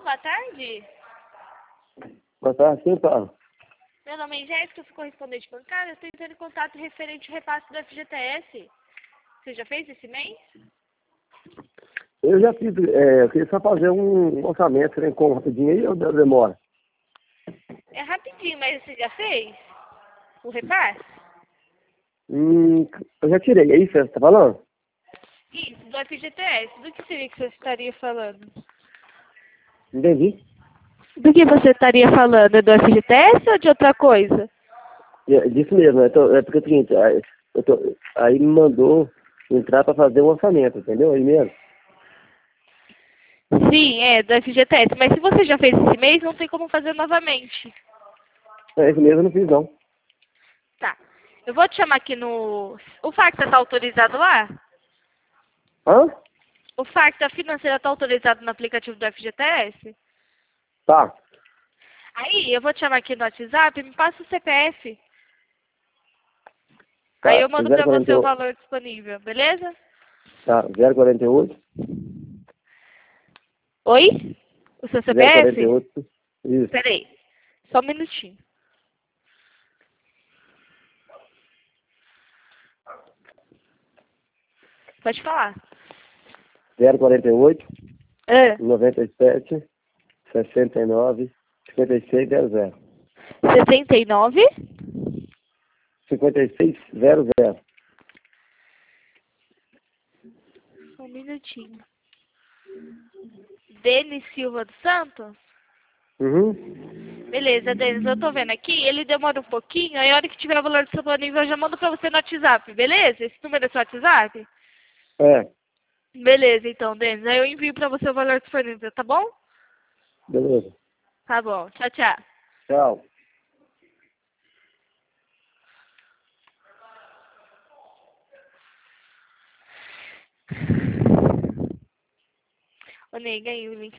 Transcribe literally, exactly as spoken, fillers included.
boa tarde. Boa tarde, quem fala? Meu nome é Jéssica, eu sou correspondente bancária. Eu estou entrando em contato referente ao repasse do F G T S. Você já fez esse mês? Eu já fiz, é, eu queria só fazer um orçamento, você tem como rapidinho aí ou demora? É rapidinho, mas você já fez o repasse? Hum, eu já tirei, é isso que você está falando? Isso, do F G T S. Do que seria que você estaria falando? Entendi. Do que você estaria falando? É do F G T S ou de outra coisa? É, disso mesmo, eu tô, é porque é o seguinte, aí, eu tô, aí me mandou entrar para fazer um orçamento, entendeu? Aí mesmo. Sim, é do F G T S. Mas se você já fez esse mês, não tem como fazer novamente. É, esse mesmo eu não fiz não. Tá. Eu vou te chamar aqui no... O Facta está autorizado lá? Hã? O Facta financeira está autorizado no aplicativo do F G T S? Tá. Aí, eu vou te chamar aqui no WhatsApp e me passa o C P F. Aí Tá, eu mando zero pra quarenta você e o oito. valor disponível, beleza? Tá, zero quarenta e oito. Oi? O seu zero quarenta e C P F? oito. Isso. Peraí, só um minutinho. Pode falar. zero quarenta e oito. Ah, noventa e sete. sessenta e nove. cinquenta e seis zero zero. sessenta e nove? cinquenta e seis zero zero. Só um minutinho. Denis Silva dos Santos? Uhum. Beleza, Denis, eu tô vendo aqui, ele demora um pouquinho, aí a hora que tiver o valor disponível eu já mando pra você no WhatsApp, beleza? Esse número é seu WhatsApp? É, Beleza, então, Denis, aí eu envio pra você o valor disponível, tá bom? beleza. Tá bom, tchau, tchau. Tchau. Ô, Ney, ganhei o link.